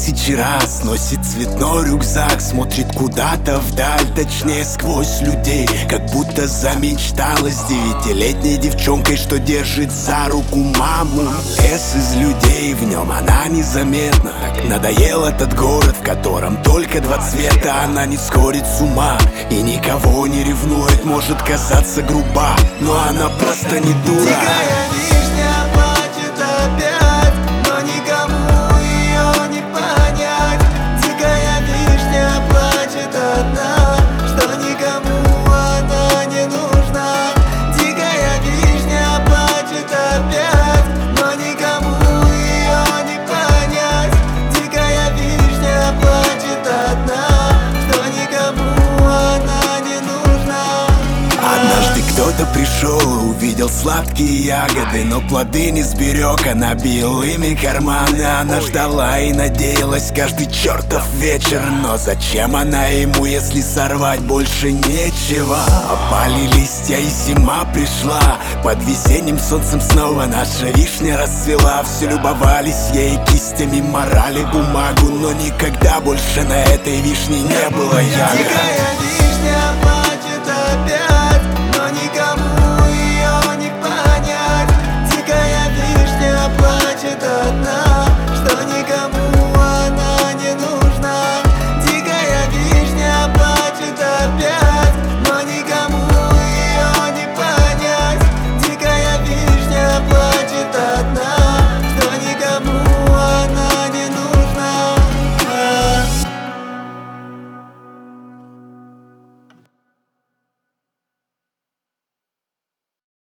тысячи раз носит цветной рюкзак, смотрит куда-то вдаль, точнее сквозь людей, как будто замечталась девятилетней девчонкой, что держит за руку маму. Лес из людей, в нем она незаметна. Так надоел этот город, в котором только два цвета. Она не сходит с ума и никого не ревнует, может казаться груба, но она просто не дура. Дикая вишня плачет опять, но никому ее не понять. Дикая вишня плачет одна, что никому она не нужна. Дикая вишня плачет опять, но никому ее не понять. Дикая вишня плачет одна, что никому она не нужна. Однажды кто-то пришел и увидел сладкие ягоды, но плоды не сберег, она бил ими карманы. Она ждала и надеялась каждый чертов вечер, но зачем она ему, если сорвать больше нечего? Опали листья и зима пришла, под весенним солнцем снова наша вишня расцвела. Все любовались ей кистями, морали бумагу, но никогда больше на этой вишне не было